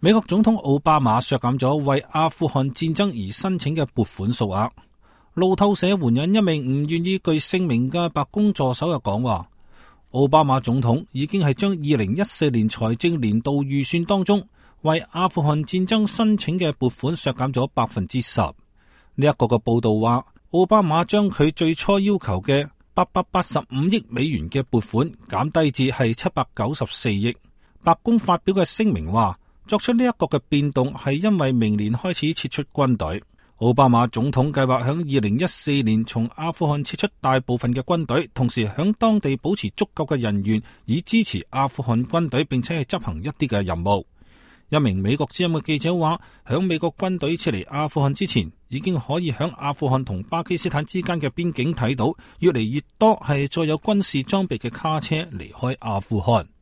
美國總統奧巴馬削減咗為阿富汗戰爭而申請嘅撥款數額。路透社援引一名唔願意具姓名嘅白宮助手又講話，奧巴馬總統已經係將2014年財政年度預算當中為阿富汗戰爭申請嘅撥款削減咗10%。呢一個嘅報道話，奧巴馬將佢最初要求嘅885億美元嘅撥款減低至係794億。白宮發表嘅聲明話，作出呢一個嘅變動係因為明年開始撤出軍隊。奧巴馬總統計劃響2014年從阿富汗撤出大部分嘅軍隊，同時響當地保持足夠嘅人員，以支持阿富汗軍隊，並且係執行一啲嘅任務。一名美國之音嘅記者話，響美國軍隊撤離阿富汗之前，已經可以響阿富汗同巴基斯坦之間嘅邊境睇到越嚟越多係載有軍事裝備嘅卡車離開阿富汗。